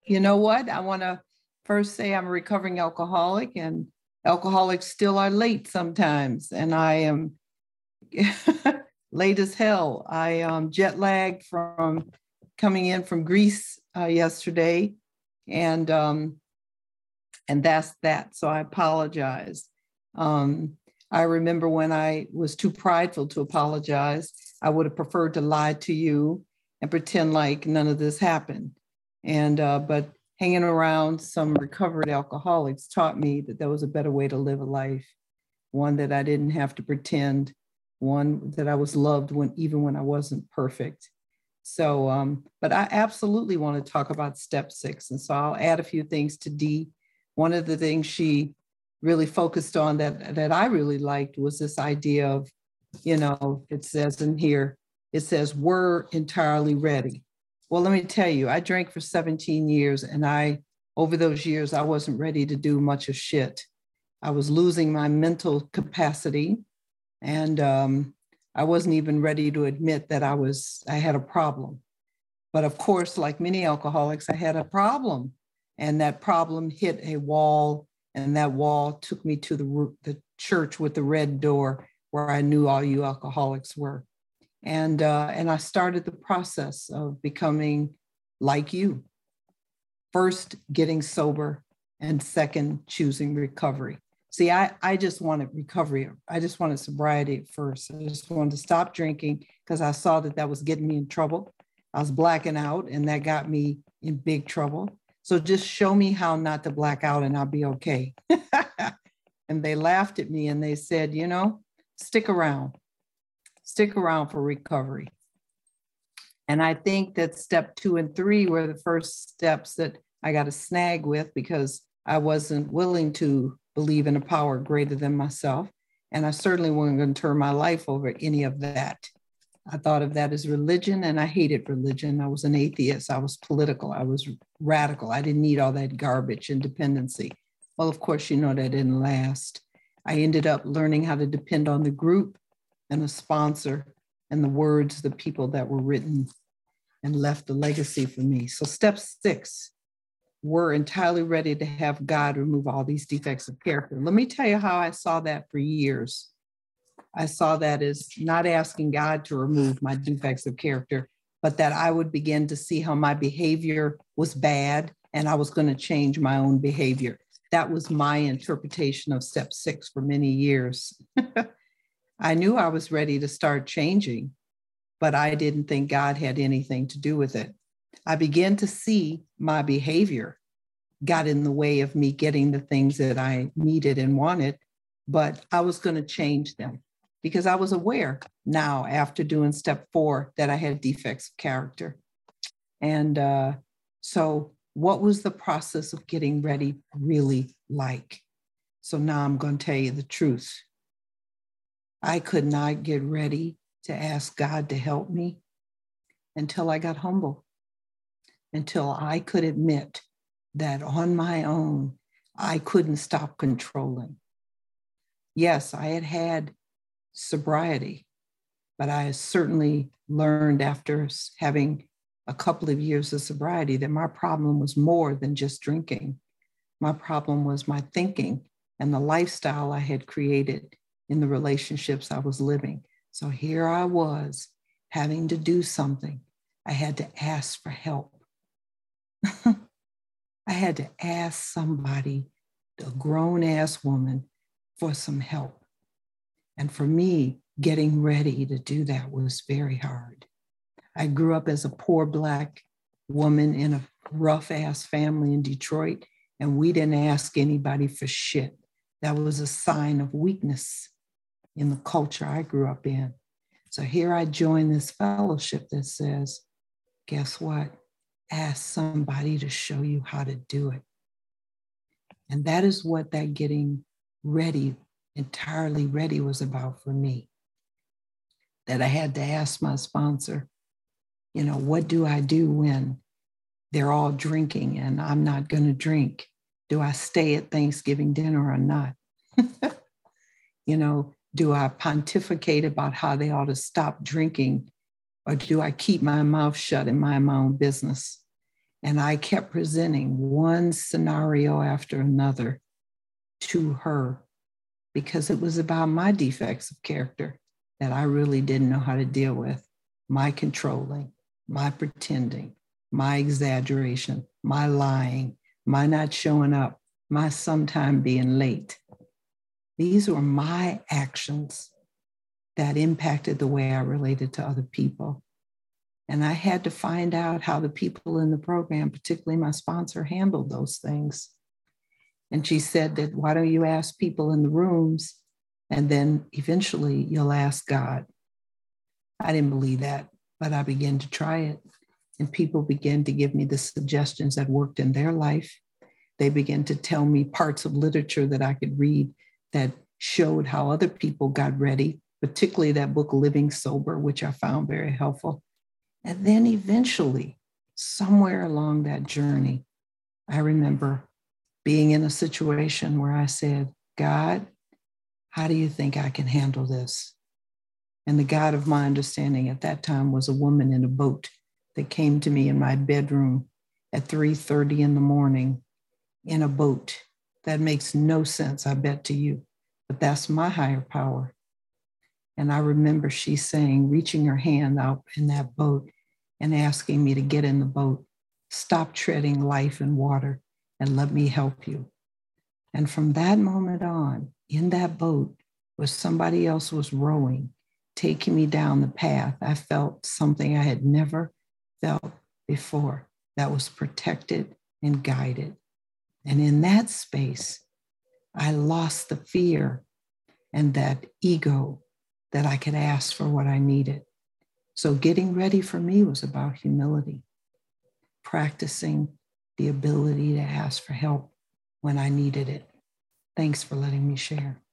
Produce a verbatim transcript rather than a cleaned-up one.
You know what? I want to first say I'm a recovering alcoholic, and alcoholics still are late sometimes. And I am late as hell. I am jet lagged from coming in from Greece uh, yesterday. And um, and that's that. So I apologize. Um, I remember when I was too prideful to apologize, I would have preferred to lie to you and pretend like none of this happened. And, uh, but hanging around some recovered alcoholics taught me that there was a better way to live a life, one that I didn't have to pretend, one that I was loved when, even when I wasn't perfect. So, um, but I absolutely want to talk about step six. And so I'll add a few things to Dee. One of the things she really focused on that, that I really liked was this idea of, you know, it says in here, it says, we're entirely ready. Well, let me tell you, I drank for seventeen years, and I, over those years, I wasn't ready to do much of shit. I was losing my mental capacity, and um, I wasn't even ready to admit that I was, I had a problem. But of course, like many alcoholics, I had a problem, and that problem hit a wall, and that wall took me to the, the church with the red door where I knew all you alcoholics were. And, uh, and I started the process of becoming like you. First, getting sober, and second, choosing recovery. See, I, I just wanted recovery. I just wanted sobriety at first. I just wanted to stop drinking because I saw that that was getting me in trouble. I was blacking out, and that got me in big trouble. So just show me how not to black out and I'll be okay. And they laughed at me and they said, you know, stick around. Stick around for recovery. And I think that step two and three were the first steps that I got a snag with because I wasn't willing to believe in a power greater than myself. And I certainly wasn't going to turn my life over any of that. I thought of that as religion, and I hated religion. I was an atheist. I was political. I was radical. I didn't need all that garbage and dependency. Well, of course, you know that didn't last. I ended up learning how to depend on the group and the sponsor and the words, the people that were written and left a legacy for me. So step six, we're entirely ready to have God remove all these defects of character. Let me tell you how I saw that for years. I saw that as not asking God to remove my defects of character, but that I would begin to see how my behavior was bad and I was going to change my own behavior. That was my interpretation of step six for many years. I knew I was ready to start changing, but I didn't think God had anything to do with it. I began to see my behavior got in the way of me getting the things that I needed and wanted, but I was going to change them because I was aware now after doing step four that I had defects of character. And uh, so what was the process of getting ready really like? So now I'm going to tell you the truth. I could not get ready to ask God to help me until I got humble, until I could admit that on my own, I couldn't stop controlling. Yes, I had had sobriety, but I certainly learned after having a couple of years of sobriety that my problem was more than just drinking. My problem was my thinking and the lifestyle I had created in the relationships I was living. So here I was having to do something. I had to ask for help. I had to ask somebody, a grown-ass woman, for some help. And for me, getting ready to do that was very hard. I grew up as a poor Black woman in a rough-ass family in Detroit, and we didn't ask anybody for shit. That was a sign of weakness in the culture I grew up in. So here I joined this fellowship that says, guess what? Ask somebody to show you how to do it. And that is what that getting ready, entirely ready was about for me. That I had to ask my sponsor, you know, what do I do when they're all drinking and I'm not going to drink? Do I stay at Thanksgiving dinner or not? You know, do I pontificate about how they ought to stop drinking, or do I keep my mouth shut and mind my own business? And I kept presenting one scenario after another to her because it was about my defects of character that I really didn't know how to deal with. My controlling, my pretending, my exaggeration, my lying, my not showing up, my sometime being late. These were my actions that impacted the way I related to other people. And I had to find out how the people in the program, particularly my sponsor, handled those things. And she said that, why don't you ask people in the rooms, and then eventually you'll ask God. I didn't believe that, but I began to try it. And people began to give me the suggestions that worked in their life. They began to tell me parts of literature that I could read that showed how other people got ready, particularly that book, Living Sober, which I found very helpful. And then eventually, somewhere along that journey, I remember being in a situation where I said, God, how do you think I can handle this? And the God of my understanding at that time was a woman in a boat that came to me in my bedroom at three thirty in the morning in a boat. That makes no sense, I bet, to you, but that's my higher power. And I remember she saying, reaching her hand out in that boat and asking me to get in the boat, stop treading life in water and let me help you. And from that moment on, in that boat where somebody else was rowing, taking me down the path, I felt something I had never felt before, that was protected and guided. And in that space, I lost the fear and that ego that I could ask for what I needed. So getting ready for me was about humility, practicing the ability to ask for help when I needed it. Thanks for letting me share.